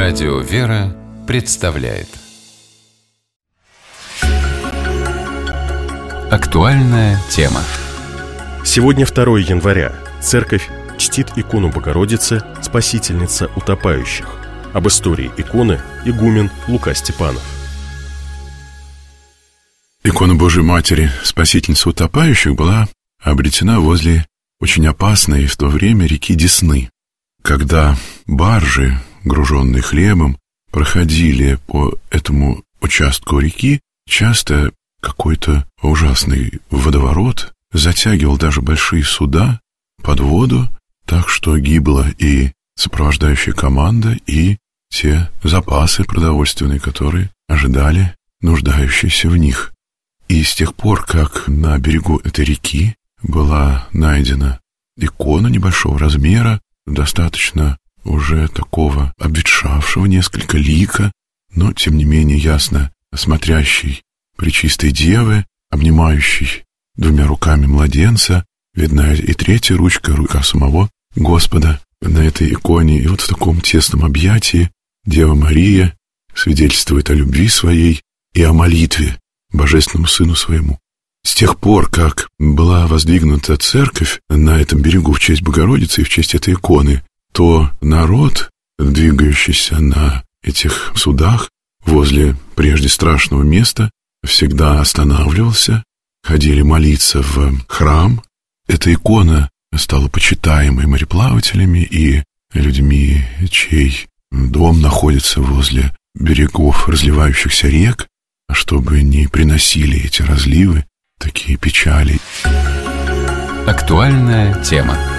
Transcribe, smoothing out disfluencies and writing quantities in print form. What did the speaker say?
Радио «Вера» представляет актуальная тема. Сегодня 2 января. Церковь чтит икону Богородицы, спасительница утопающих. Об истории иконы игумен Лука Степанов. Икона Божией Матери, спасительница утопающих, была обретена возле очень опасной в то время реки Десны. Когда баржи, груженные хлебом, проходили по этому участку реки, часто какой-то ужасный водоворот затягивал даже большие суда под воду, так что гибла и сопровождающая команда, и те запасы продовольственные, которые ожидали нуждающиеся в них. И с тех пор, как на берегу этой реки была найдена икона небольшого размера, достаточно уже такого обветшавшего несколько лика, но, тем не менее, ясно смотрящей Пречистой Девы, обнимающей 2 руками младенца, видна и 3-я ручка, рука самого Господа на этой иконе. И вот в таком тесном объятии Дева Мария свидетельствует о любви своей и о молитве Божественному Сыну Своему. С тех пор, как была воздвигнута церковь на этом берегу в честь Богородицы и в честь этой иконы, то народ, двигающийся на этих судах возле прежде страшного места, всегда останавливался, ходили молиться в храм. Эта икона стала почитаемой мореплавателями и людьми, чей дом находится возле берегов разливающихся рек, чтобы не приносили эти разливы такие печали. Актуальная тема.